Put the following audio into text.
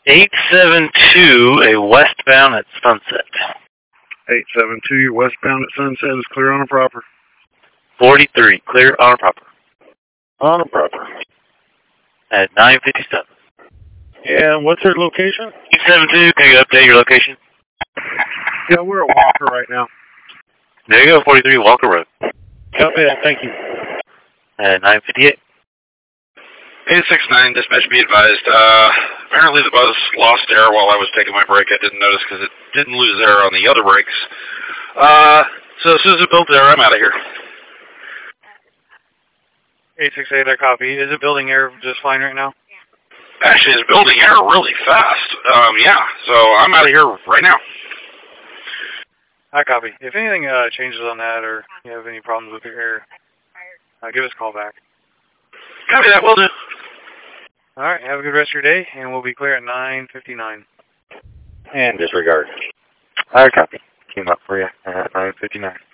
872, a westbound at Sunset. 872, you're westbound at Sunset is clear on a proper. 43, clear on a proper. On a proper. At 957. Yeah, what's their location? 872, can you update your location? Yeah, we're at Walker right now. There you go, 43, Walker Road. Copy that, thank you. At 958. 869, dispatch be advised. Apparently the bus lost air while I was taking my break. I didn't notice because it didn't lose air on the other brakes. So as soon as it built air, I'm out of here. 868, I copy. Is it building air just fine right now? Actually, it's building air really fast. Yeah, so I'm out of here right now. I copy. If anything changes on that or you have any problems with your air, give us a call back. Copy that, will do. All right, have a good rest of your day, and we'll be clear at 9:59. And disregard. I copy. Came up for you at 959.